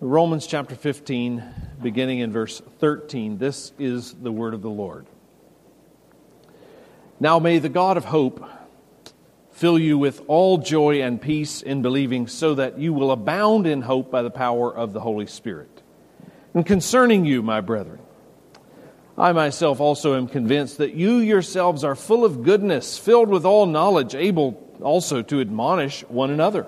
Romans chapter 15, beginning in verse 13. This is the word of the Lord. Now may the God of hope fill you with all joy and peace in believing, so that you will abound in hope by the power of the Holy Spirit. And concerning you, my brethren, I myself also am convinced that you yourselves are full of goodness, filled with all knowledge, able also to admonish one another.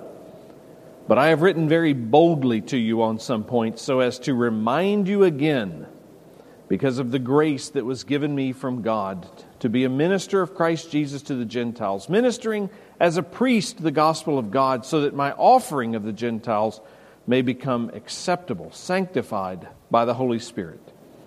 But I have written very boldly to you on some points, so as to remind you again, because of the grace that was given me from God, to be a minister of Christ Jesus to the Gentiles, ministering as a priest the gospel of God, so that my offering of the Gentiles may become acceptable, sanctified by the Holy Spirit.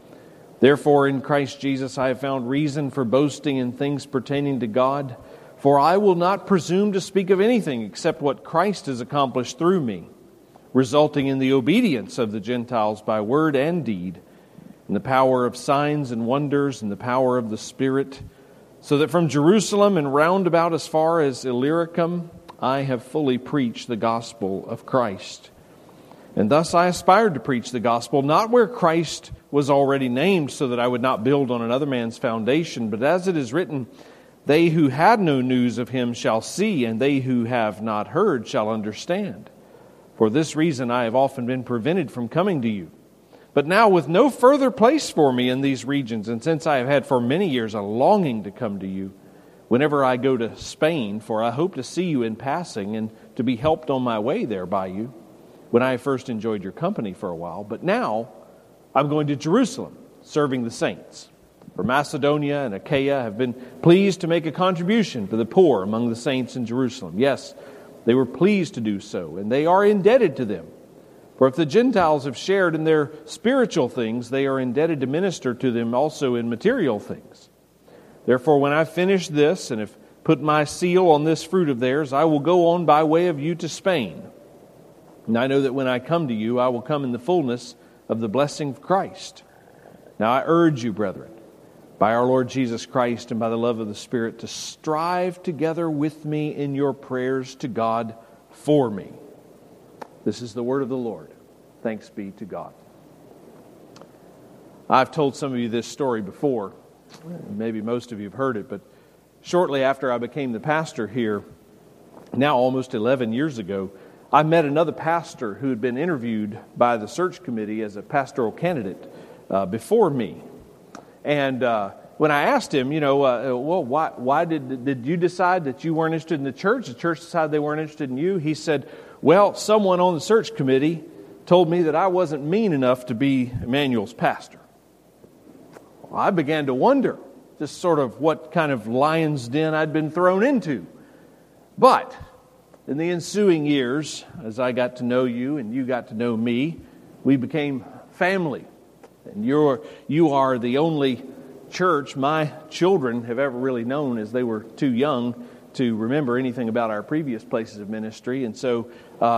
Therefore, in Christ Jesus I have found reason for boasting in things pertaining to God, for I will not presume to speak of anything except what Christ has accomplished through me, resulting in the obedience of the Gentiles by word and deed, in the power of signs and wonders, and the power of the Spirit, so that from Jerusalem and round about as far as Illyricum I have fully preached the gospel of Christ. And thus I aspired to preach the gospel, not where Christ was already named, so that I would not build on another man's foundation, but as it is written, they who had no news of him shall see, and they who have not heard shall understand. For this reason I have often been prevented from coming to you. But now with no further place for me in these regions, and since I have had for many years a longing to come to you, whenever I go to Spain, for I hope to see you in passing, and to be helped on my way there by you, when I first enjoyed your company for a while. But now I'm going to Jerusalem, serving the saints. For Macedonia and Achaia have been pleased to make a contribution for the poor among the saints in Jerusalem. Yes, they were pleased to do so, and they are indebted to them. For if the Gentiles have shared in their spiritual things, they are indebted to minister to them also in material things. Therefore, when I finish this, and have put my seal on this fruit of theirs, I will go on by way of you to Spain. And I know that when I come to you, I will come in the fullness of the blessing of Christ. Now I urge you, brethren, by our Lord Jesus Christ and by the love of the Spirit, to strive together with me in your prayers to God for me. This is the word of the Lord. Thanks be to God. I've told some of you this story before. Maybe most of you have heard it, but shortly after I became the pastor here, now almost 11 years ago, I met another pastor who had been interviewed by the search committee as a pastoral candidate before me. And when I asked him, why did you decide that you weren't interested in the church? The church decided they weren't interested in you. He said, well, someone on the search committee told me that I wasn't mean enough to be Emmanuel's pastor. Well, I began to wonder just sort of what kind of lion's den I'd been thrown into. But in the ensuing years, as I got to know you and you got to know me, we became family. And you are the only church my children have ever really known, as they were too young to remember anything about our previous places of ministry. And so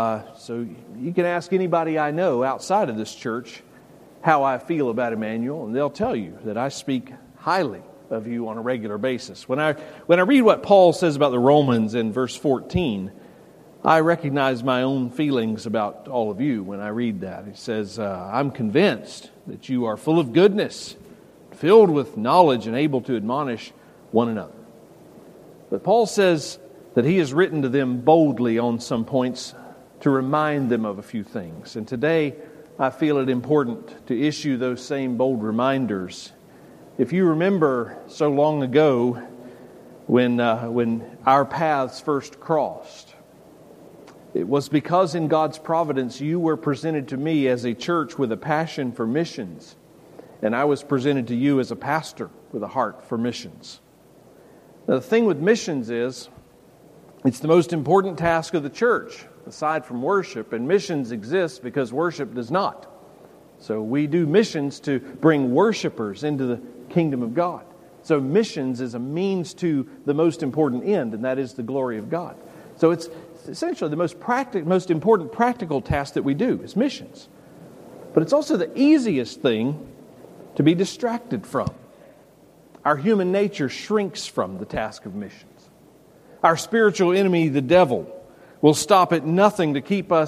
you can ask anybody I know outside of this church how I feel about Emmanuel, and they'll tell you that I speak highly of you on a regular basis. When I read what Paul says about the Romans in verse 14, I recognize my own feelings about all of you when I read that. He says, I'm convinced that you are full of goodness, filled with knowledge, and able to admonish one another. But Paul says that he has written to them boldly on some points to remind them of a few things. And today, I feel it important to issue those same bold reminders. If you remember so long ago when our paths first crossed, it was because in God's providence you were presented to me as a church with a passion for missions, and I was presented to you as a pastor with a heart for missions. Now, the thing with missions is, it's the most important task of the church, aside from worship, and missions exists because worship does not. So we do missions to bring worshipers into the kingdom of God. So missions is a means to the most important end, and that is the glory of God. So it's essentially the most important practical task that we do is missions. But it's also the easiest thing to be distracted from. Our human nature shrinks from the task of missions. Our spiritual enemy, the devil, will stop at nothing to keep us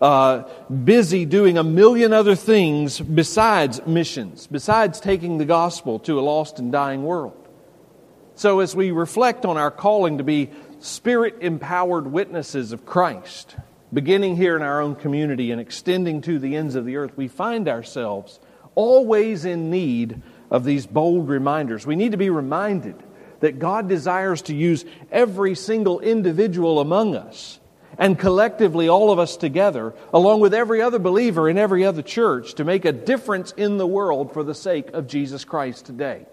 busy doing a million other things besides missions, besides taking the gospel to a lost and dying world. So as we reflect on our calling to be Spirit-empowered witnesses of Christ, beginning here in our own community and extending to the ends of the earth, we find ourselves always in need of these bold reminders. We need to be reminded that God desires to use every single individual among us, and collectively all of us together, along with every other believer in every other church, to make a difference in the world for the sake of Jesus Christ today.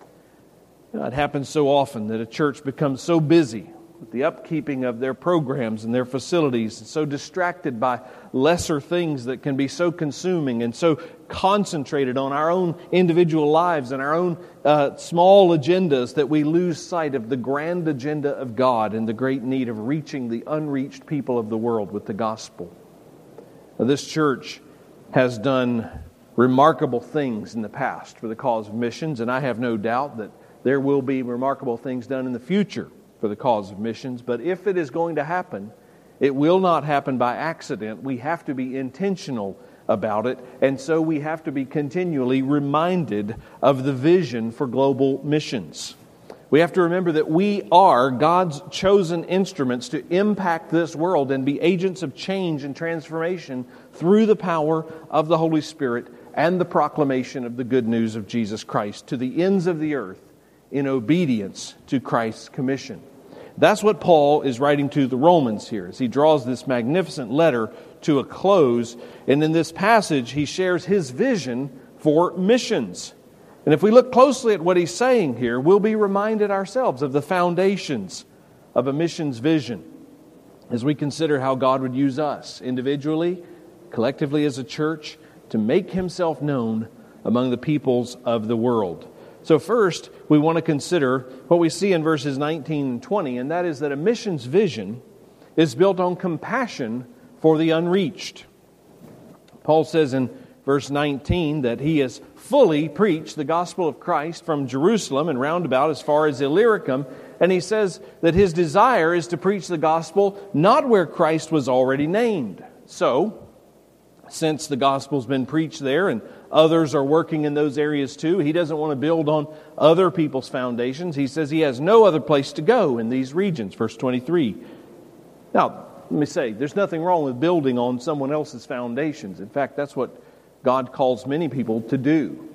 It happens so often that a church becomes so busy with the upkeeping of their programs and their facilities, and so distracted by lesser things that can be so consuming, and so concentrated on our own individual lives and our own small agendas, that we lose sight of the grand agenda of God and the great need of reaching the unreached people of the world with the gospel. Now, this church has done remarkable things in the past for the cause of missions, and I have no doubt that there will be remarkable things done in the future for the cause of missions. But if it is going to happen, it will not happen by accident. We have to be intentional about it, and so we have to be continually reminded of the vision for global missions. We have to remember that we are God's chosen instruments to impact this world and be agents of change and transformation through the power of the Holy Spirit and the proclamation of the good news of Jesus Christ to the ends of the earth, in obedience to Christ's commission. That's what Paul is writing to the Romans here, as he draws this magnificent letter to a close. And in this passage, he shares his vision for missions. And if we look closely at what he's saying here, we'll be reminded ourselves of the foundations of a missions vision as we consider how God would use us individually, collectively as a church, to make himself known among the peoples of the world. So first, we want to consider what we see in verses 19 and 20, and that is that a missions vision is built on compassion for the unreached. Paul says in verse 19 that he has fully preached the gospel of Christ from Jerusalem and roundabout as far as Illyricum, and he says that his desire is to preach the gospel not where Christ was already named. So, since the gospel's been preached there and others are working in those areas too, he doesn't want to build on other people's foundations. He says he has no other place to go in these regions. Verse 23. Now, let me say, there's nothing wrong with building on someone else's foundations. In fact, that's what God calls many people to do.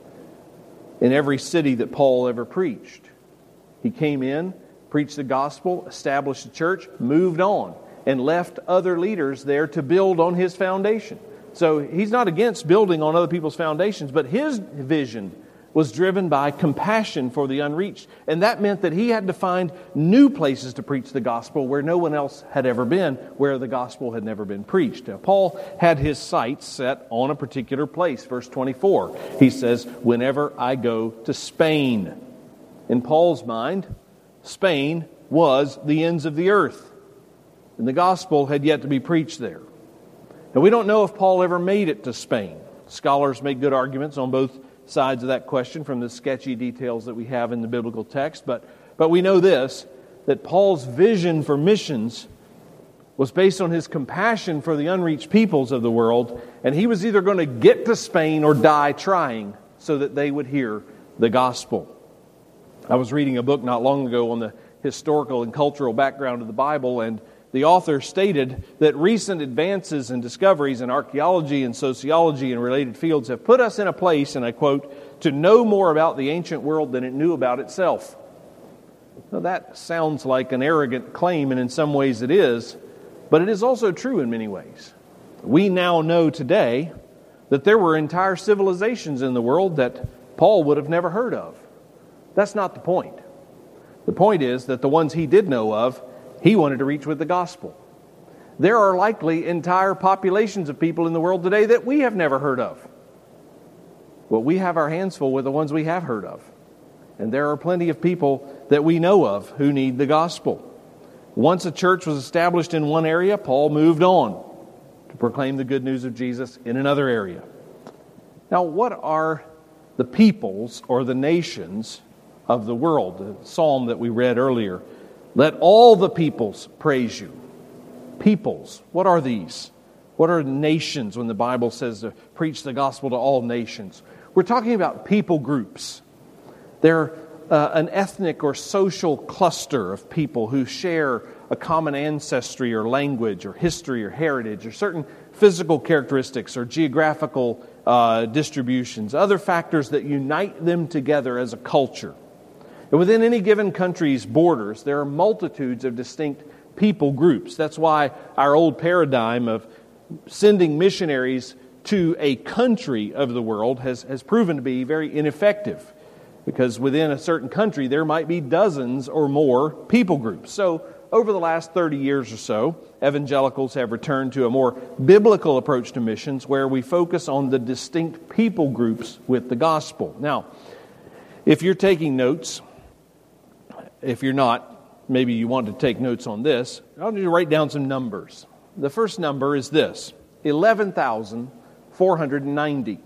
In every city that Paul ever preached, he came in, preached the gospel, established a church, moved on, and left other leaders there to build on his foundation. So he's not against building on other people's foundations, but his vision was driven by compassion for the unreached. And that meant that he had to find new places to preach the gospel where no one else had ever been, where the gospel had never been preached. Now, Paul had his sights set on a particular place. Verse 24, he says, whenever I go to Spain. In Paul's mind, Spain was the ends of the earth, and the gospel had yet to be preached there. Now, we don't know if Paul ever made it to Spain. Scholars make good arguments on both sides of that question from the sketchy details that we have in the biblical text. But we know this, that Paul's vision for missions was based on his compassion for the unreached peoples of the world, and he was either going to get to Spain or die trying so that they would hear the gospel. I was reading a book not long ago on the historical and cultural background of the Bible, and the author stated that recent advances and discoveries in archaeology and sociology and related fields have put us in a place, and I quote, to know more about the ancient world than it knew about itself. Now that sounds like an arrogant claim, and in some ways it is, but it is also true in many ways. We now know today that there were entire civilizations in the world that Paul would have never heard of. That's not the point. The point is that the ones he did know of, he wanted to reach with the gospel. There are likely entire populations of people in the world today that we have never heard of. Well, we have our hands full with the ones we have heard of. And there are plenty of people that we know of who need the gospel. Once a church was established in one area, Paul moved on to proclaim the good news of Jesus in another area. Now, what are the peoples or the nations of the world? The psalm that we read earlier. Let all the peoples praise you. Peoples, what are these? What are nations when the Bible says to preach the gospel to all nations? We're talking about people groups. They're an ethnic or social cluster of people who share a common ancestry or language or history or heritage or certain physical characteristics or geographical distributions, other factors that unite them together as a culture. And within any given country's borders, there are multitudes of distinct people groups. That's why our old paradigm of sending missionaries to a country of the world has proven to be very ineffective, because within a certain country there might be dozens or more people groups. So over the last 30 years or so, evangelicals have returned to a more biblical approach to missions where we focus on the distinct people groups with the gospel. Now, if you're taking notes, if you're not, maybe you want to take notes on this, I'll need to write down some numbers. The first number is this: 11,490.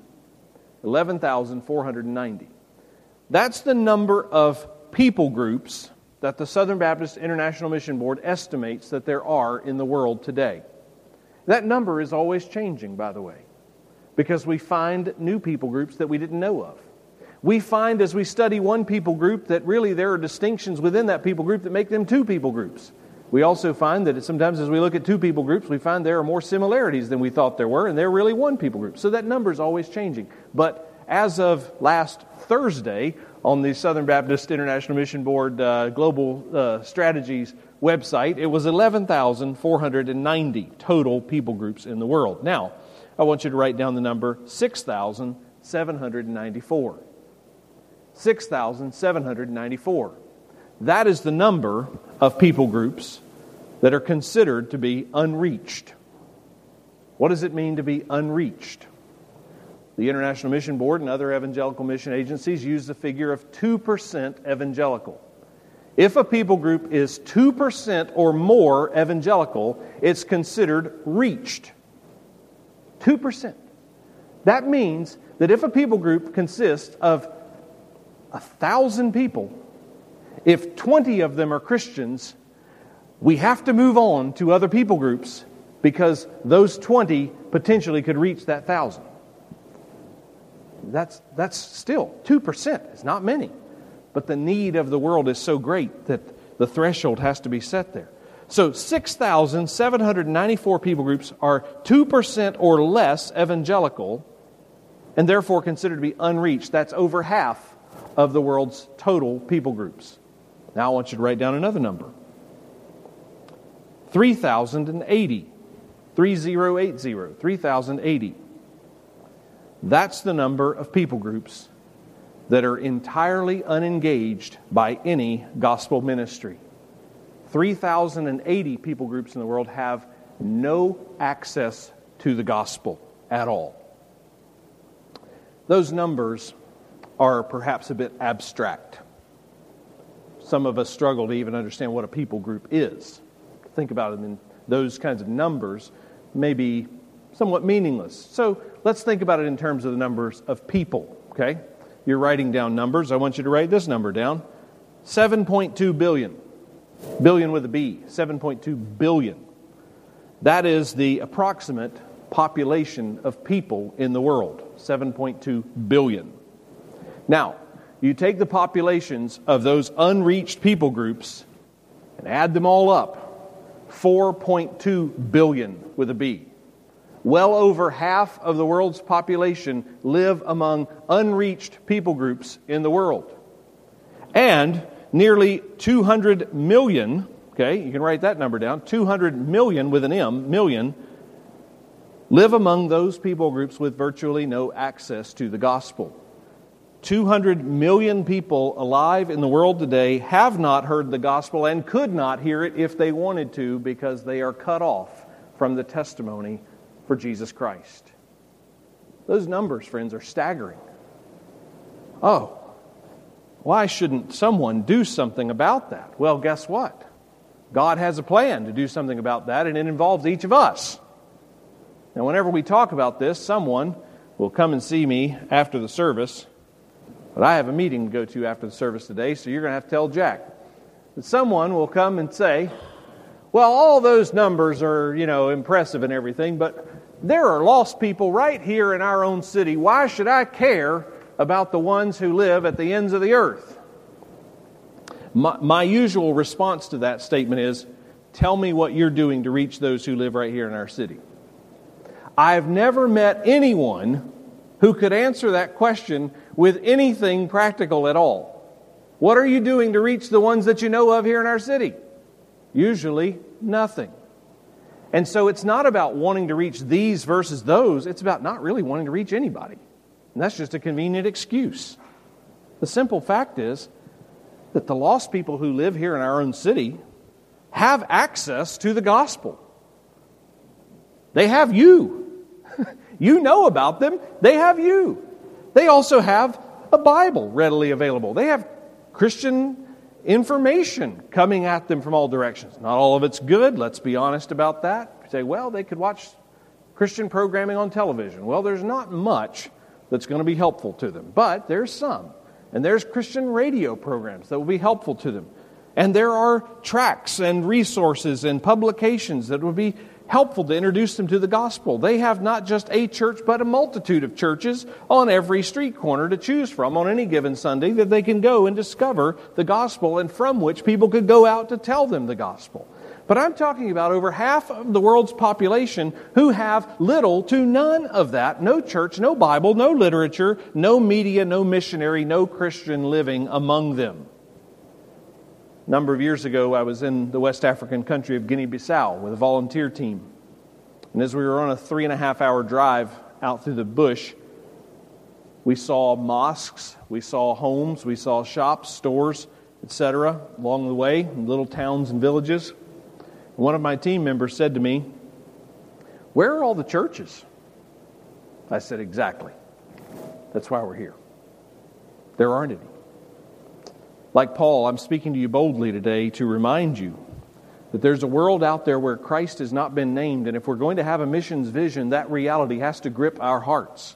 11,490. That's the number of people groups that the Southern Baptist International Mission Board estimates that there are in the world today. That number is always changing, by the way, because we find new people groups that we didn't know of. We find as we study one people group that really there are distinctions within that people group that make them two people groups. We also find that sometimes as we look at two people groups, we find there are more similarities than we thought there were, and they're really one people group. So that number is always changing. But as of last Thursday, on the Southern Baptist International Mission Board Global Strategies website, it was 11,490 total people groups in the world. Now, I want you to write down the number 6,794. 6,794. That is the number of people groups that are considered to be unreached. What does it mean to be unreached? The International Mission Board and other evangelical mission agencies use the figure of 2% evangelical. If a people group is 2% or more evangelical, it's considered reached. 2%. That means that if a people group consists of 1,000 people, if 20 of them are Christians, we have to move on to other people groups because those 20 potentially could reach that 1,000. That's still 2%. It's not many. But the need of the world is so great that the threshold has to be set there. So 6,794 people groups are 2% or less evangelical and therefore considered to be unreached. That's over half of the world's total people groups. Now I want you to write down another number. 3,080. 3080. 3,080. That's the number of people groups that are entirely unengaged by any gospel ministry. 3,080 people groups in the world have no access to the gospel at all. Those numbers are perhaps a bit abstract. Some of us struggle to even understand what a people group is. Think about it in those kinds of numbers may be somewhat meaningless. So let's think about it in terms of the numbers of people, okay? You're writing down numbers. I want you to write this number down. 7.2 billion. Billion with a B. 7.2 billion. That is the approximate population of people in the world. 7.2 billion. Now, you take the populations of those unreached people groups and add them all up. 4.2 billion with a B. Well over half of the world's population live among unreached people groups in the world. And nearly 200 million, okay, you can write that number down, 200 million with an M, million, live among those people groups with virtually no access to the gospel. 200 million people alive in the world today have not heard the gospel and could not hear it if they wanted to because they are cut off from the testimony for Jesus Christ. Those numbers, friends, are staggering. Oh, why shouldn't someone do something about that? Well, guess what? God has a plan to do something about that, and it involves each of us. Now, whenever we talk about this, someone will come and see me after the service. But I have a meeting to go to after the service today, so you're going to have to tell Jack. But someone will come and say, well, all those numbers are, impressive and everything, but There are lost people right here in our own city. Why should I care about the ones who live at the ends of the earth? My usual response to that statement is, tell me what you're doing to reach those who live right here in our city. I've never met anyone who could answer that question with anything practical at all. What are you doing to reach the ones that you know of here in our city? Usually, nothing. And so it's not about wanting to reach these versus those. It's about not really wanting to reach anybody. And that's just a convenient excuse. The simple fact is that the lost people who live here in our own city have access to the gospel. They have you. You know about them. They have you. They also have a Bible readily available. They have Christian information coming at them from all directions. Not all of it's good. Let's be honest about that. You say, well, they could watch Christian programming on television. Well, there's not much that's going to be helpful to them, but there's some. And there's Christian radio programs that will be helpful to them. And there are tracts and resources and publications that will be helpful to introduce them to the gospel. They have not just a church, but a multitude of churches on every street corner to choose from on any given Sunday that they can go and discover the gospel and from which people could go out to tell them the gospel. But I'm talking about over half of the world's population who have little to none of that. No church, no Bible, no literature, no media, no missionary, no Christian living among them. A number of years ago, I was in the West African country of Guinea-Bissau with a volunteer team. And as we were on a 3.5-hour drive out through the bush, we saw mosques, we saw homes, we saw shops, stores, etc. along the way, in little towns and villages. One of my team members said to me, "Where are all the churches?" I said, "Exactly. That's why we're here. There aren't any." Like Paul, I'm speaking to you boldly today to remind you that there's a world out there where Christ has not been named, and if we're going to have a missions vision, that reality has to grip our hearts.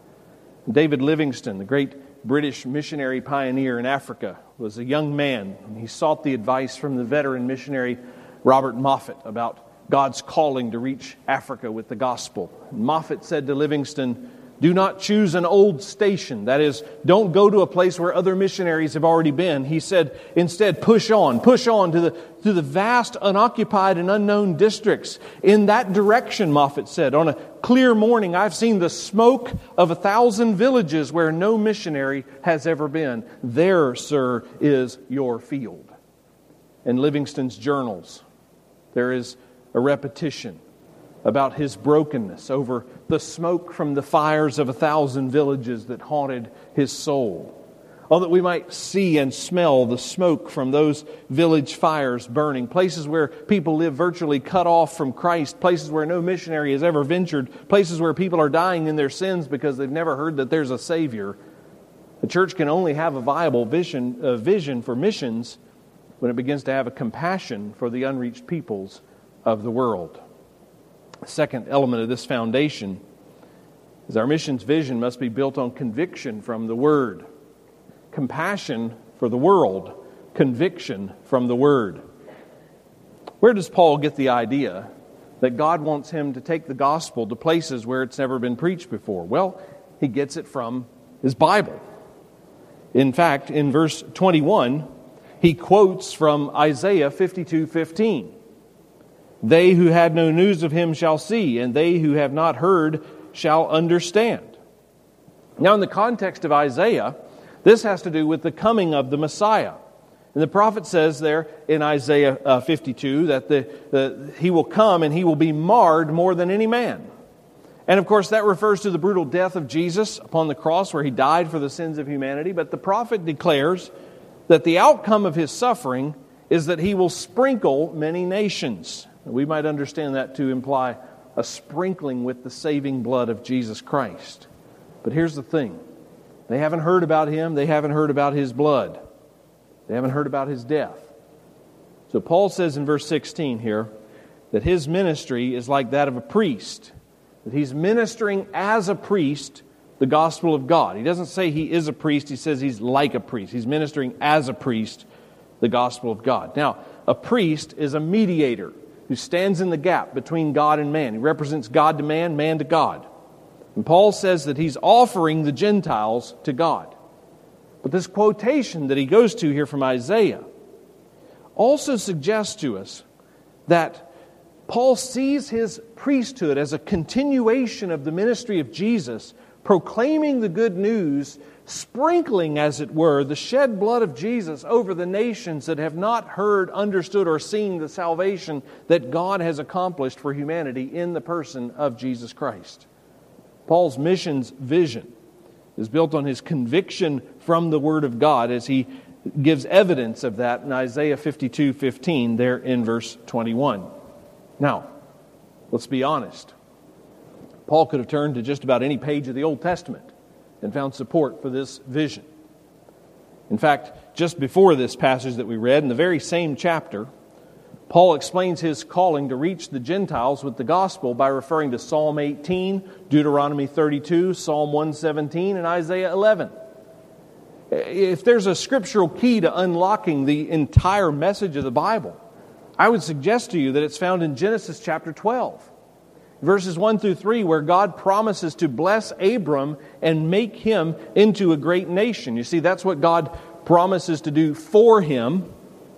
David Livingstone, the great British missionary pioneer in Africa, was a young man, and he sought the advice from the veteran missionary Robert Moffat about God's calling to reach Africa with the gospel. And Moffat said to Livingstone, "Do not choose an old station." That is, don't go to a place where other missionaries have already been. He said, instead, push on to the vast, unoccupied and unknown districts. In that direction, Moffat said, on a clear morning, I've seen the smoke of 1,000 villages where no missionary has ever been. There, sir, is your field. In Livingstone's journals, there is a repetition about his brokenness over the smoke from the fires of 1,000 villages that haunted his soul. Oh, that we might see and smell the smoke from those village fires burning, places where people live virtually cut off from Christ, places where no missionary has ever ventured, places where people are dying in their sins because they've never heard that there's a Savior. The church can only have a viable vision for missions when it begins to have a compassion for the unreached peoples of the world. The second element of this foundation is our missions vision must be built on conviction from the Word. Compassion for the world, conviction from the Word. Where does Paul get the idea that God wants him to take the gospel to places where it's never been preached before? Well, he gets it from his Bible. In fact, in verse 21, he quotes from Isaiah 52:15. "They who had no news of him shall see, and they who have not heard shall understand." Now, in the context of Isaiah, this has to do with the coming of the Messiah. And the prophet says there in Isaiah 52 that he will come and he will be marred more than any man. And of course, that refers to the brutal death of Jesus upon the cross where he died for the sins of humanity. But the prophet declares that the outcome of his suffering is that he will sprinkle many nations. We might understand that to imply a sprinkling with the saving blood of Jesus Christ. But here's the thing. They haven't heard about him. They haven't heard about his blood. They haven't heard about his death. So Paul says in verse 16 here that his ministry is like that of a priest. That he's ministering as a priest the gospel of God. He doesn't say he is a priest. He says he's like a priest. He's ministering as a priest the gospel of God. Now, a priest is a mediator who stands in the gap between God and man. He represents God to man, man to God. And Paul says that he's offering the Gentiles to God. But this quotation that he goes to here from Isaiah also suggests to us that Paul sees his priesthood as a continuation of the ministry of Jesus, proclaiming the good news, sprinkling, as it were, the shed blood of Jesus over the nations that have not heard, understood, or seen the salvation that God has accomplished for humanity in the person of Jesus Christ. Paul's missions vision is built on his conviction from the Word of God, as he gives evidence of that in Isaiah 52:15, there in verse 21. Now, let's be honest. Paul could have turned to just about any page of the Old Testament and found support for this vision. In fact, just before this passage that we read, in the very same chapter, Paul explains his calling to reach the Gentiles with the gospel by referring to Psalm 18, Deuteronomy 32, Psalm 117, and Isaiah 11. If there's a scriptural key to unlocking the entire message of the Bible, I would suggest to you that it's found in Genesis chapter 12. Verses 1 through 3, where God promises to bless Abram and make him into a great nation. You see, that's what God promises to do for him.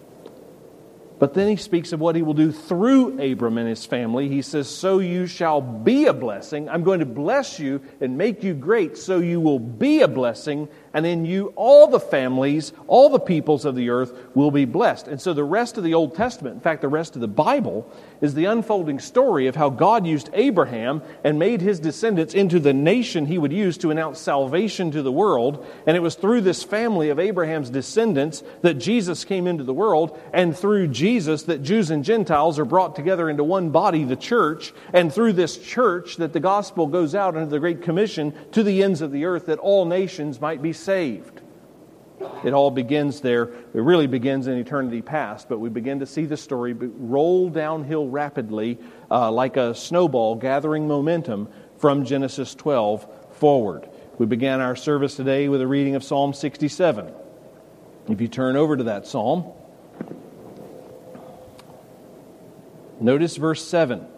But then he speaks of what he will do through Abram and his family. He says, so you shall be a blessing. I'm going to bless you and make you great, so you will be a blessing. And in you, all the families, all the peoples of the earth will be blessed. And so the rest of the Old Testament, in fact, the rest of the Bible, is the unfolding story of how God used Abraham and made his descendants into the nation he would use to announce salvation to the world. And it was through this family of Abraham's descendants that Jesus came into the world, and through Jesus that Jews and Gentiles are brought together into one body, the church, and through this church that the gospel goes out under the Great Commission to the ends of the earth, that all nations might be saved. It all begins there. It really begins in eternity past, but we begin to see the story roll downhill rapidly like a snowball gathering momentum from Genesis 12 forward. We began our service today with a reading of Psalm 67. If you turn over to that psalm, notice verse 7.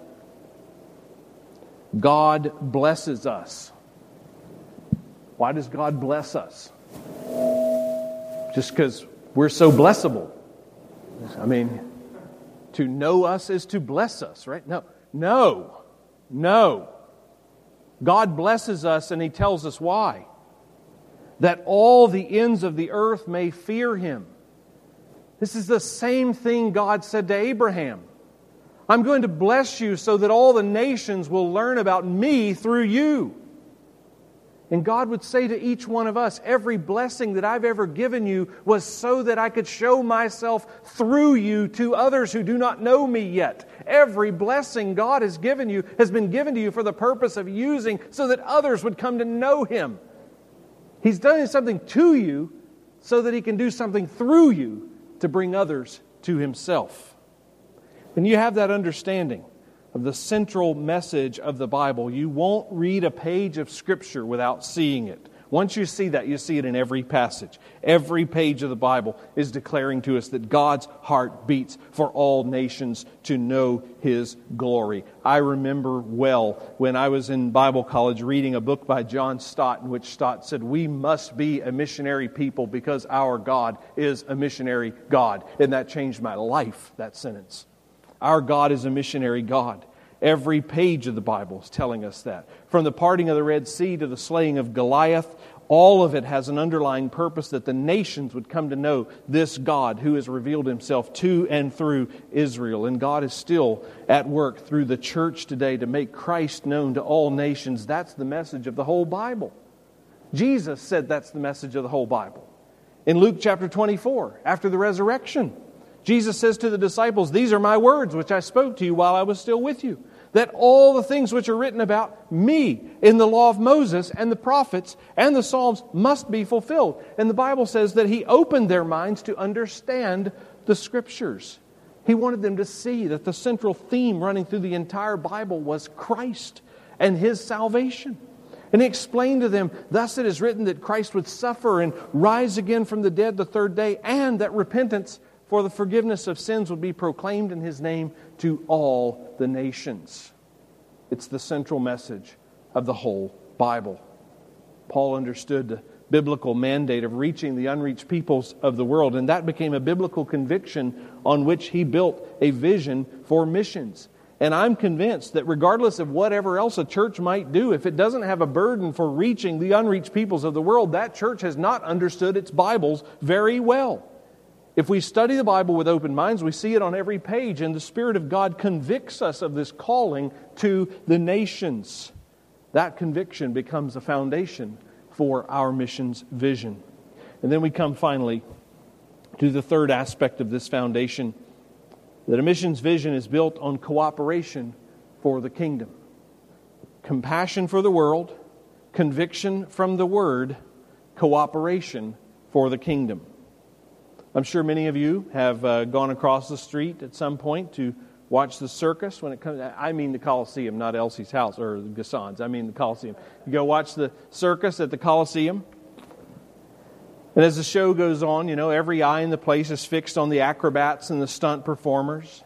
God blesses us. Why does God bless us? Just because we're so blessable. I mean, to know us is to bless us, right? No. God blesses us, and He tells us why. That all the ends of the earth may fear Him. This is the same thing God said to Abraham. I'm going to bless you so that all the nations will learn about me through you. And God would say to each one of us, every blessing that I've ever given you was so that I could show myself through you to others who do not know me yet. Every blessing God has given you has been given to you for the purpose of using so that others would come to know Him. He's done something to you so that He can do something through you to bring others to Himself. When you have that understanding of the central message of the Bible, you won't read a page of Scripture without seeing it. Once you see that, you see it in every passage. Every page of the Bible is declaring to us that God's heart beats for all nations to know His glory. I remember well when I was in Bible college reading a book by John Stott, in which Stott said, we must be a missionary people because our God is a missionary God. And that changed my life, that sentence. Our God is a missionary God. Every page of the Bible is telling us that. From the parting of the Red Sea to the slaying of Goliath, all of it has an underlying purpose that the nations would come to know this God who has revealed Himself to and through Israel. And God is still at work through the church today to make Christ known to all nations. That's the message of the whole Bible. Jesus said that's the message of the whole Bible. In Luke chapter 24, after the resurrection, Jesus says to the disciples, these are my words which I spoke to you while I was still with you, that all the things which are written about me in the law of Moses and the prophets and the Psalms must be fulfilled. And the Bible says that He opened their minds to understand the Scriptures. He wanted them to see that the central theme running through the entire Bible was Christ and His salvation. And He explained to them, thus it is written that Christ would suffer and rise again from the dead the third day, and that repentance for the forgiveness of sins would be proclaimed in His name to all the nations. It's the central message of the whole Bible. Paul understood the biblical mandate of reaching the unreached peoples of the world, and that became a biblical conviction on which he built a vision for missions. And I'm convinced that regardless of whatever else a church might do, if it doesn't have a burden for reaching the unreached peoples of the world, that church has not understood its Bibles very well. If we study the Bible with open minds, we see it on every page, and the Spirit of God convicts us of this calling to the nations. That conviction becomes a foundation for our missions vision. And then we come finally to the third aspect of this foundation, that a missions vision is built on cooperation for the kingdom. Compassion for the world, conviction from the Word, cooperation for the kingdom. I'm sure many of you have gone across the street at some point to watch the circus when it comes. I mean the Coliseum, not Elsie's house or the Gassans. I mean the Coliseum. You go watch the circus at the Coliseum, and as the show goes on, every eye in the place is fixed on the acrobats and the stunt performers.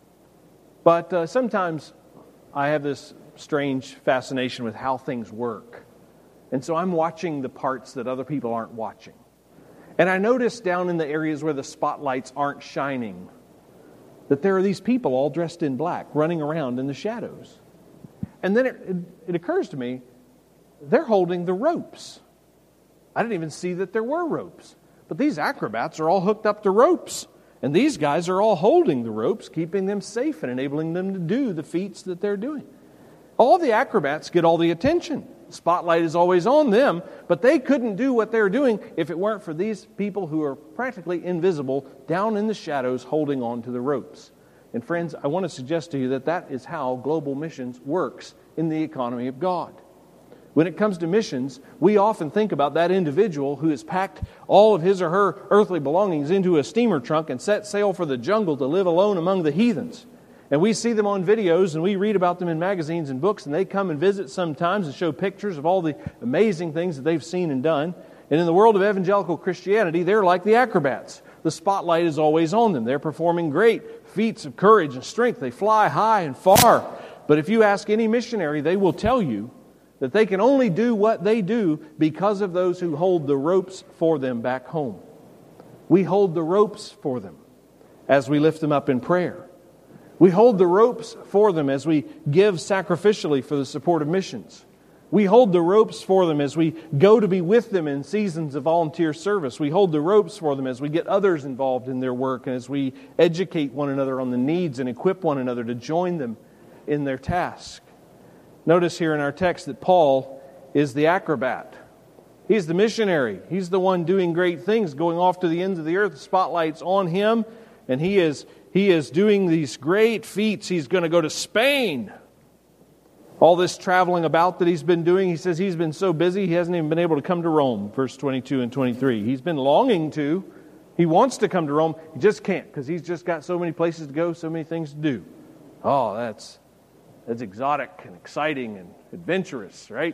But sometimes I have this strange fascination with how things work, and so I'm watching the parts that other people aren't watching. And I notice down in the areas where the spotlights aren't shining that there are these people all dressed in black running around in the shadows. And then it occurs to me, they're holding the ropes. I didn't even see that there were ropes. But these acrobats are all hooked up to ropes. And these guys are all holding the ropes, keeping them safe and enabling them to do the feats that they're doing. All the acrobats get all the attention. The spotlight is always on them, but they couldn't do what they're doing if it weren't for these people who are practically invisible down in the shadows holding on to the ropes. And friends, I want to suggest to you that that is how global missions works in the economy of God. When it comes to missions, we often think about that individual who has packed all of his or her earthly belongings into a steamer trunk and set sail for the jungle to live alone among the heathens. And we see them on videos and we read about them in magazines and books, and they come and visit sometimes and show pictures of all the amazing things that they've seen and done. And in the world of evangelical Christianity, they're like the acrobats. The spotlight is always on them. They're performing great feats of courage and strength. They fly high and far. But if you ask any missionary, they will tell you that they can only do what they do because of those who hold the ropes for them back home. We hold the ropes for them as we lift them up in prayer. We hold the ropes for them as we give sacrificially for the support of missions. We hold the ropes for them as we go to be with them in seasons of volunteer service. We hold the ropes for them as we get others involved in their work and as we educate one another on the needs and equip one another to join them in their task. Notice here in our text that Paul is the acrobat. He's the missionary. He's the one doing great things, going off to the ends of the earth. The spotlight's on him, and he is doing these great feats. He's going to go to Spain. All this traveling about that he's been doing, he says he's been so busy he hasn't even been able to come to Rome, verse 22 and 23. He's been longing to. He wants to come to Rome. He just can't because he's just got so many places to go, so many things to do. Oh, that's exotic and exciting and adventurous, right?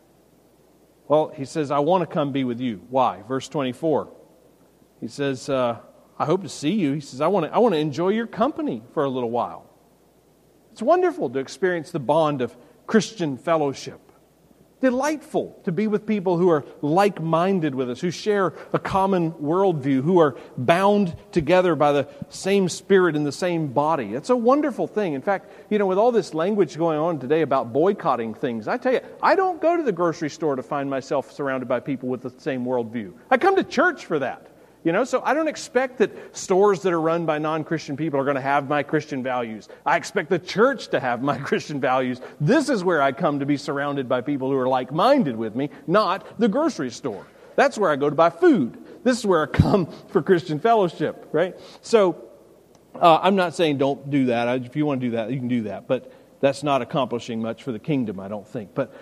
Well, he says, I want to come be with you. Why? Verse 24. He says, I hope to see you. He says, I want to enjoy your company for a little while. It's wonderful to experience the bond of Christian fellowship. Delightful to be with people who are like-minded with us, who share a common worldview, who are bound together by the same spirit in the same body. It's a wonderful thing. In fact, with all this language going on today about boycotting things, I tell you, I don't go to the grocery store to find myself surrounded by people with the same worldview. I come to church for that. So I don't expect that stores that are run by non-Christian people are going to have my Christian values. I expect the church to have my Christian values. This is where I come to be surrounded by people who are like-minded with me, not the grocery store. That's where I go to buy food. This is where I come for Christian fellowship, right? So I'm not saying don't do that. If you want to do that, you can do that. But that's not accomplishing much for the kingdom, I don't think. But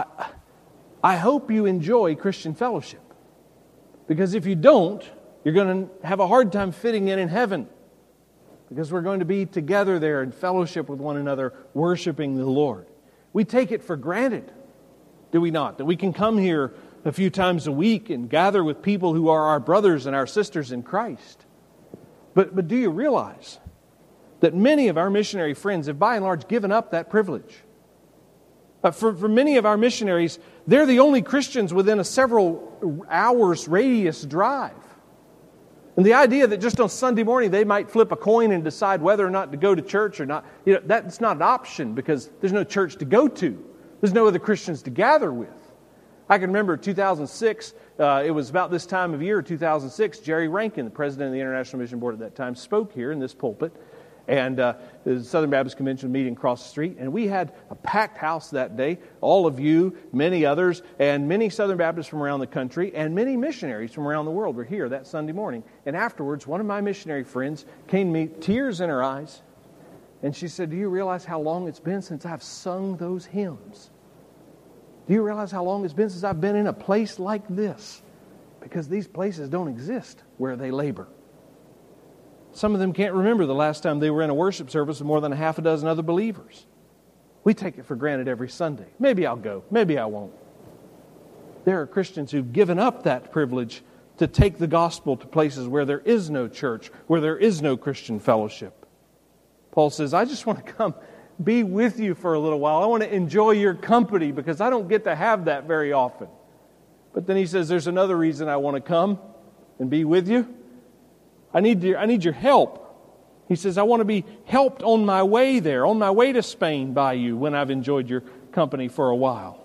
I hope you enjoy Christian fellowship. Because if you don't, you're going to have a hard time fitting in heaven, because we're going to be together there in fellowship with one another, worshiping the Lord. We take it for granted, do we not? That we can come here a few times a week and gather with people who are our brothers and our sisters in Christ. But do you realize that many of our missionary friends have by and large given up that privilege? For many of our missionaries, they're the only Christians within a several hours radius drive. And the idea that just on Sunday morning they might flip a coin and decide whether or not to go to church or not, that's not an option because there's no church to go to. There's no other Christians to gather with. I can remember 2006, it was about this time of year, 2006, Jerry Rankin, the president of the International Mission Board at that time, spoke here in this pulpit. And the Southern Baptist Convention meeting across the street. And we had a packed house that day. All of you, many others, and many Southern Baptists from around the country, and many missionaries from around the world were here that Sunday morning. And afterwards, one of my missionary friends came to me, tears in her eyes. And she said, "Do you realize how long it's been since I've sung those hymns? Do you realize how long it's been since I've been in a place like this? Because these places don't exist where they labor." Some of them can't remember the last time they were in a worship service with more than a half a dozen other believers. We take it for granted every Sunday. Maybe I'll go. Maybe I won't. There are Christians who've given up that privilege to take the gospel to places where there is no church, where there is no Christian fellowship. Paul says, I just want to come be with you for a little while. I want to enjoy your company because I don't get to have that very often. But then he says, there's another reason I want to come and be with you. I need your help. He says, I want to be helped on my way there, on my way to Spain by you when I've enjoyed your company for a while.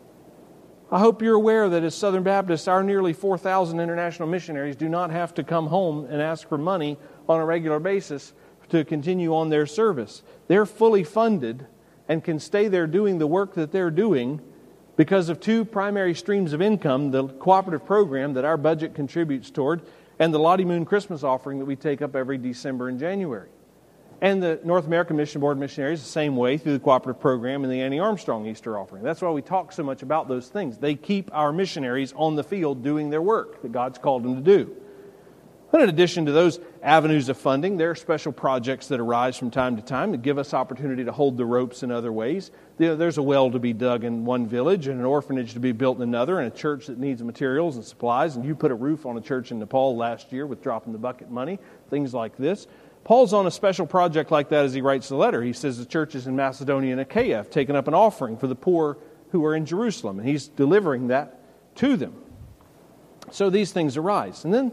I hope you're aware that as Southern Baptists, our nearly 4,000 international missionaries do not have to come home and ask for money on a regular basis to continue on their service. They're fully funded and can stay there doing the work that they're doing because of two primary streams of income, the cooperative program that our budget contributes toward, and the Lottie Moon Christmas offering that we take up every December and January. And the North American Mission Board missionaries the same way through the cooperative program and the Annie Armstrong Easter offering. That's why we talk so much about those things. They keep our missionaries on the field doing their work that God's called them to do. But in addition to those avenues of funding, there are special projects that arise from time to time that give us opportunity to hold the ropes in other ways. There's a well to be dug in one village and an orphanage to be built in another and a church that needs materials and supplies. And you put a roof on a church in Nepal last year with dropping the bucket money, things like this. Paul's on a special project like that as he writes the letter. He says the churches in Macedonia and Achaia have taken up an offering for the poor who are in Jerusalem. And he's delivering that to them. So these things arise. And then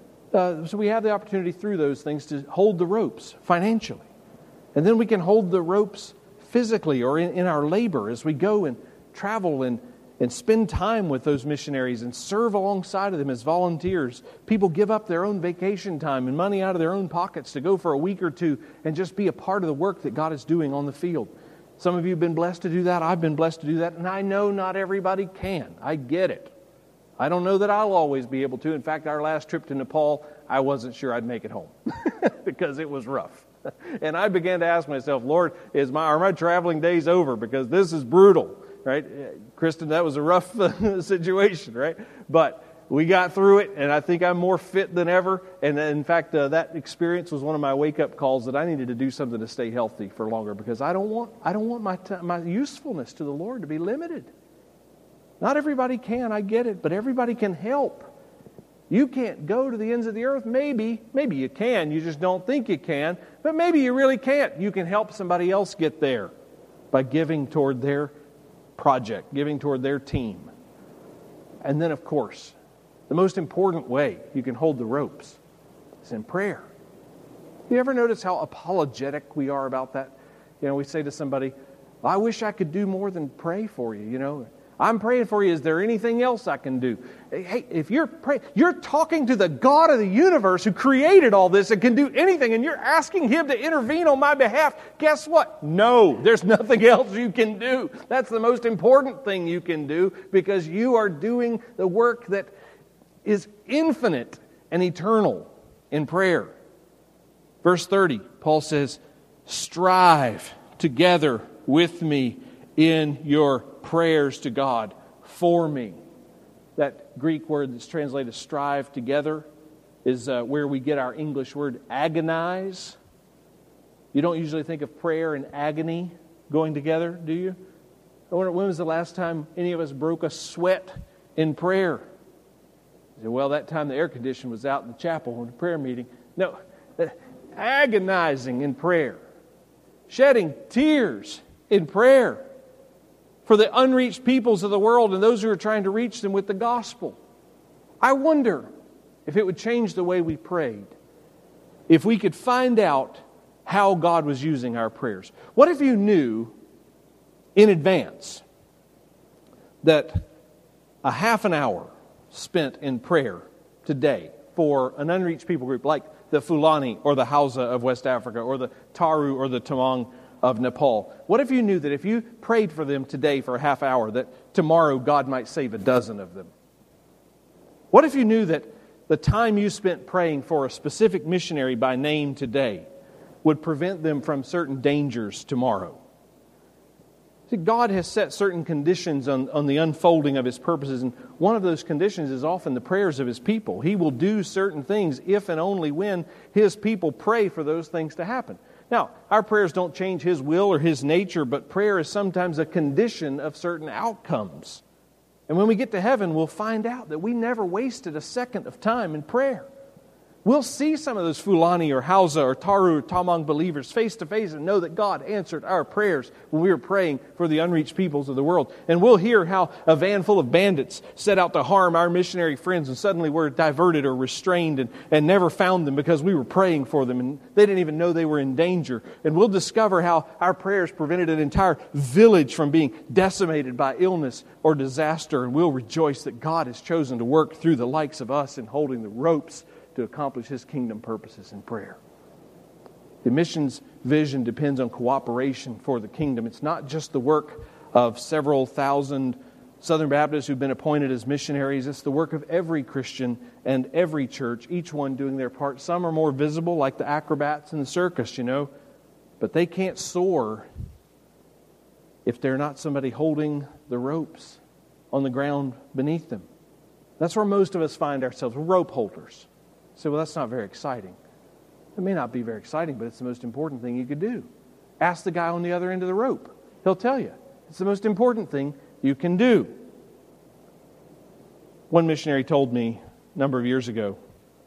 so we have the opportunity through those things to hold the ropes financially. And then we can hold the ropes physically or in our labor as we go and travel and spend time with those missionaries and serve alongside of them as volunteers. People give up their own vacation time and money out of their own pockets to go for a week or two and just be a part of the work that God is doing on the field. Some of you have been blessed to do that. I've been blessed to do that. And I know not everybody can. I get it. I don't know that I'll always be able to. In fact, our last trip to Nepal, I wasn't sure I'd make it home because it was rough. And I began to ask myself, Lord, are my traveling days over? Because this is brutal, right? Kristen, that was a rough situation, right? But we got through it, and I think I'm more fit than ever. And in fact, that experience was one of my wake-up calls that I needed to do something to stay healthy for longer because I don't want my usefulness to the Lord to be limited. Not everybody can, I get it, but everybody can help. You can't go to the ends of the earth. Maybe you can, you just don't think you can, but maybe you really can't. You can help somebody else get there by giving toward their project, giving toward their team. And then, of course, the most important way you can hold the ropes is in prayer. You ever notice how apologetic we are about that? We say to somebody, I wish I could do more than pray for you, I'm praying for you. Is there anything else I can do? Hey, if you're praying, you're talking to the God of the universe who created all this and can do anything, and you're asking Him to intervene on my behalf. Guess what? No, there's nothing else you can do. That's the most important thing you can do because you are doing the work that is infinite and eternal in prayer. Verse 30, Paul says, strive together with me in your prayers to God for me. That Greek word that's translated strive together is where we get our English word agonize. You don't usually think of prayer and agony going together, do you? I wonder, when was the last time any of us broke a sweat in prayer? You say, well, that time the air conditioner was out in the chapel in the prayer meeting. No, agonizing in prayer, shedding tears in prayer for the unreached peoples of the world and those who are trying to reach them with the gospel. I wonder if it would change the way we prayed, if we could find out how God was using our prayers. What if you knew in advance that a half an hour spent in prayer today for an unreached people group like the Fulani or the Hausa of West Africa or the Taru or the Tamang of Nepal? What if you knew that if you prayed for them today for a half hour, that tomorrow God might save a dozen of them? What if you knew that the time you spent praying for a specific missionary by name today would prevent them from certain dangers tomorrow? See, God has set certain conditions on the unfolding of His purposes, and one of those conditions is often the prayers of His people. He will do certain things if and only when His people pray for those things to happen. Now, our prayers don't change His will or His nature, but prayer is sometimes a condition of certain outcomes. And when we get to heaven, we'll find out that we never wasted a second of time in prayer. We'll see some of those Fulani or Hausa or Taru or Tamang believers face to face and know that God answered our prayers when we were praying for the unreached peoples of the world. And we'll hear how a van full of bandits set out to harm our missionary friends and suddenly were diverted or restrained and never found them because we were praying for them and they didn't even know they were in danger. And we'll discover how our prayers prevented an entire village from being decimated by illness or disaster. And we'll rejoice that God has chosen to work through the likes of us in holding the ropes to accomplish His kingdom purposes in prayer. The missions vision depends on cooperation for the kingdom. It's not just the work of several thousand Southern Baptists who've been appointed as missionaries. It's the work of every Christian and every church, each one doing their part. Some are more visible, like the acrobats in the circus, but they can't soar if they're not somebody holding the ropes on the ground beneath them. That's where most of us find ourselves. We're rope holders. So, well, that's not very exciting. It may not be very exciting, but it's the most important thing you could do. Ask the guy on the other end of the rope. He'll tell you. It's the most important thing you can do. One missionary told me a number of years ago,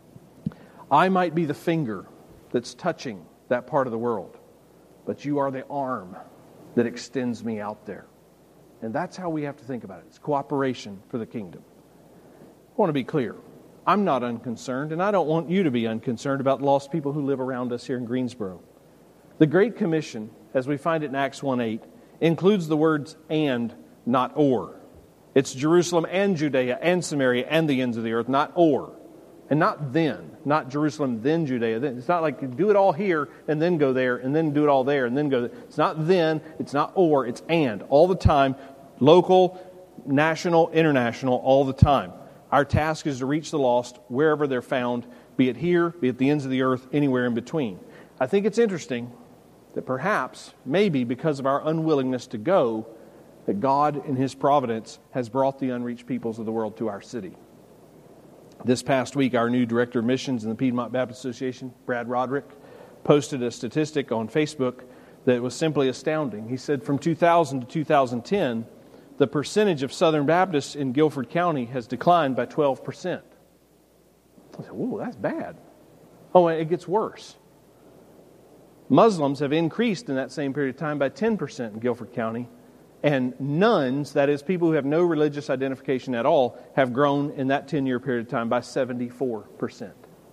I might be the finger that's touching that part of the world, but you are the arm that extends me out there. And that's how we have to think about it. It's cooperation for the kingdom. I want to be clear. I'm not unconcerned, and I don't want you to be unconcerned about lost people who live around us here in Greensboro. The Great Commission, as we find it in Acts 1:8, includes the words and, not or. It's Jerusalem and Judea and Samaria and the ends of the earth, not or. And not then. Not Jerusalem, then Judea. It's not like you do it all here and then go there and then do it all there and then go there. It's not then, it's not or, it's and. All the time, local, national, international, all the time. Our task is to reach the lost wherever they're found, be it here, be it at the ends of the earth, anywhere in between. I think it's interesting that perhaps, maybe because of our unwillingness to go, that God in His providence has brought the unreached peoples of the world to our city. This past week, our new Director of Missions in the Piedmont Baptist Association, Brad Roderick, posted a statistic on Facebook that was simply astounding. He said from 2000 to 2010, the percentage of Southern Baptists in Guilford County has declined by 12%. I said, whoa, that's bad. Oh, and it gets worse. Muslims have increased in that same period of time by 10% in Guilford County, and nuns, that is, people who have no religious identification at all, have grown in that 10-year period of time by 74%.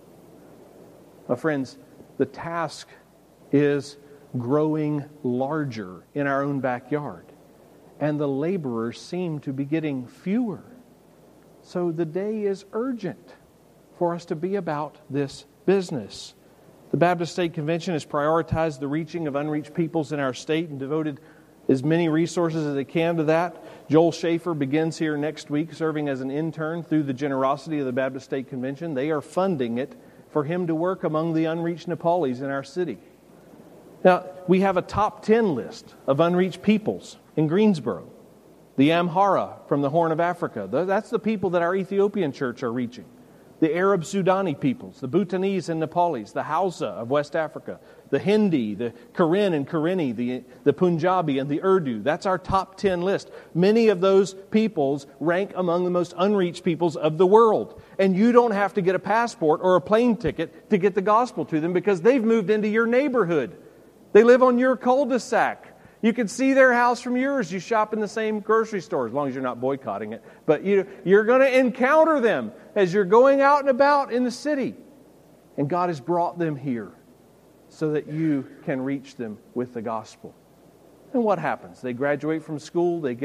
My friends, the task is growing larger in our own backyard. And the laborers seem to be getting fewer. So the day is urgent for us to be about this business. The Baptist State Convention has prioritized the reaching of unreached peoples in our state and devoted as many resources as they can to that. Joel Schaefer begins here next week serving as an intern through the generosity of the Baptist State Convention. They are funding it for him to work among the unreached Nepalis in our city. Now, we have a top 10 list of unreached peoples in Greensboro. The Amhara from the Horn of Africa. That's the people that our Ethiopian church are reaching. the Arab Sudani peoples, the Bhutanese and Nepalis, the Hausa of West Africa, the Hindi, the Karen and Karenni, the Punjabi and the Urdu. That's our top 10 list. Many of those peoples rank among the most unreached peoples of the world. And you don't have to get a passport or a plane ticket to get the gospel to them because they've moved into your neighborhood. They live on your cul-de-sac. You can see their house from yours. You shop in the same grocery store, as long as you're not boycotting it. But you're going to encounter them as you're going out and about in the city. And God has brought them here so that you can reach them with the gospel. And what happens? They graduate from school. They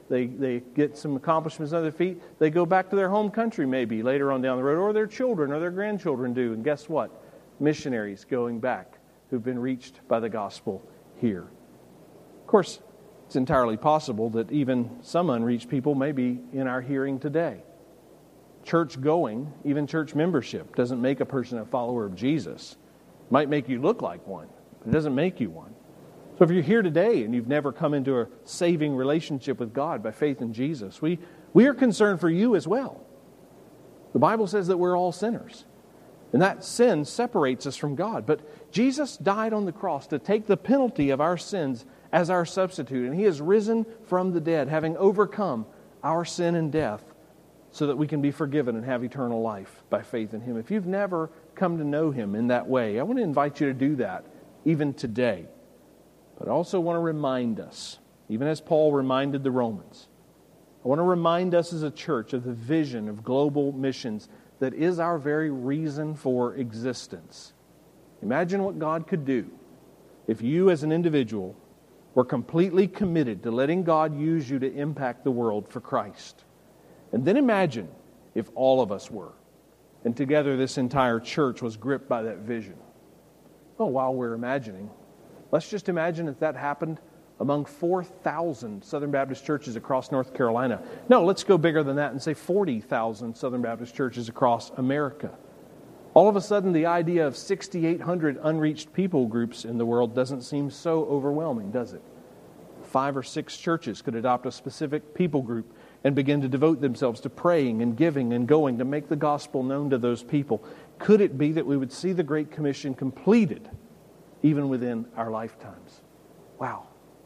get some accomplishments on their feet. They go back to their home country maybe later on down the road, or their children or their grandchildren do. And guess what? Missionaries going back who've been reached by the gospel here. Of course, it's entirely possible that even some unreached people may be in our hearing today. Church going, even church membership, doesn't make a person a follower of Jesus. It might make you look like one, but it doesn't make you one. So if you're here today and you've never come into a saving relationship with God by faith in Jesus, we are concerned for you as well. The Bible says that we're all sinners. And that sin separates us from God. But Jesus died on the cross to take the penalty of our sins as our substitute. And He has risen from the dead, having overcome our sin and death, so that we can be forgiven and have eternal life by faith in Him. If you've never come to know Him in that way, I want to invite you to do that even today. But I also want to remind us, even as Paul reminded the Romans, I want to remind us as a church of the vision of global missions that is our very reason for existence. Imagine what God could do if you as an individual were completely committed to letting God use you to impact the world for Christ. And then imagine if all of us were, and together this entire church was gripped by that vision. Well, while we're imagining, let's just imagine if that happened among 4,000 Southern Baptist churches across North Carolina. No, let's go bigger than that and say 40,000 Southern Baptist churches across America. All of a sudden, the idea of 6,800 unreached people groups in the world doesn't seem so overwhelming, does it? 5 or 6 churches could adopt a specific people group and begin to devote themselves to praying and giving and going to make the gospel known to those people. Could it be that we would see the Great Commission completed even within our lifetimes? Wow.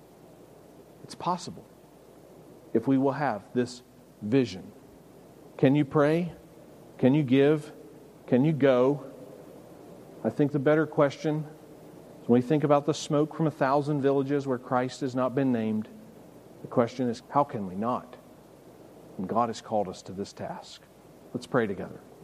It's possible if we will have this vision. Can you pray? Can you give? Can you go? I think the better question is when we think about the smoke from 1,000 villages where Christ has not been named, the question is, how can we not? And God has called us to this task. Let's pray together.